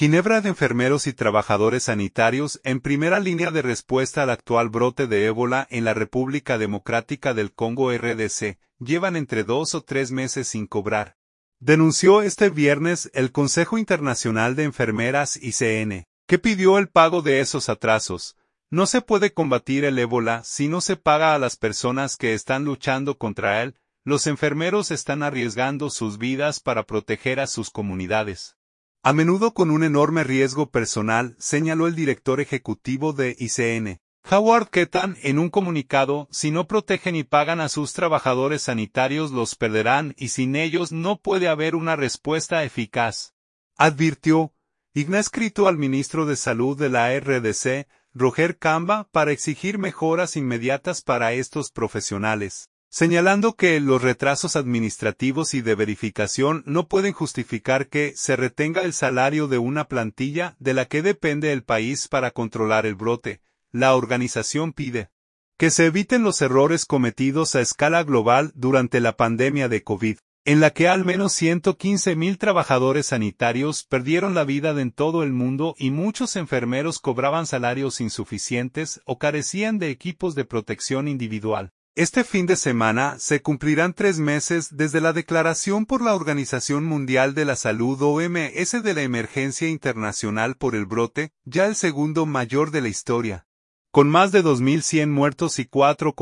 Ginebra de enfermeros y trabajadores sanitarios en primera línea de respuesta al actual brote de ébola en la República Democrática del Congo RDC, llevan entre 2 o 3 meses sin cobrar. Denunció este viernes el Consejo Internacional de Enfermeras ICN, que pidió el pago de esos atrasos. No se puede combatir el ébola si no se paga a las personas que están luchando contra él. Los enfermeros están arriesgando sus vidas para proteger a sus comunidades. A menudo con un enorme riesgo personal, señaló el director ejecutivo de ICN, Howard Ketan, en un comunicado: si no protegen y pagan a sus trabajadores sanitarios los perderán y sin ellos no puede haber una respuesta eficaz. Advirtió. ICN ha escrito al ministro de Salud de la RDC, Roger Kamba, para exigir mejoras inmediatas para estos profesionales, señalando que los retrasos administrativos y de verificación no pueden justificar que se retenga el salario de una plantilla de la que depende el país para controlar el brote. La organización pide que se eviten los errores cometidos a escala global durante la pandemia de COVID, en la que al menos 115,000 trabajadores sanitarios perdieron la vida en todo el mundo y muchos enfermeros cobraban salarios insuficientes o carecían de equipos de protección individual. Este fin de semana se cumplirán 3 meses desde la declaración por la Organización Mundial de la Salud (OMS) de la emergencia internacional por el brote, ya el segundo mayor de la historia, con más de 2.100 muertos y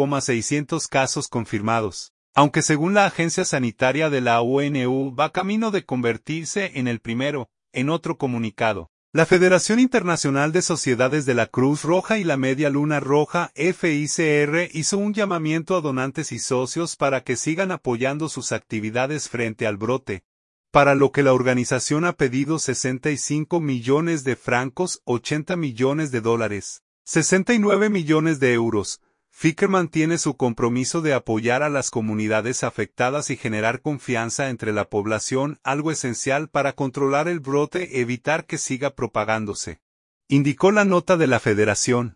4,600 casos confirmados, aunque según la agencia sanitaria de la ONU va camino de convertirse en el primero. En otro comunicado, la Federación Internacional de Sociedades de la Cruz Roja y la Media Luna Roja (FICR) hizo un llamamiento a donantes y socios para que sigan apoyando sus actividades frente al brote, para lo que la organización ha pedido 65 millones de francos, 80 millones de dólares, 69 millones de euros. FICR mantiene su compromiso de apoyar a las comunidades afectadas y generar confianza entre la población, algo esencial para controlar el brote y evitar que siga propagándose, indicó la nota de la federación.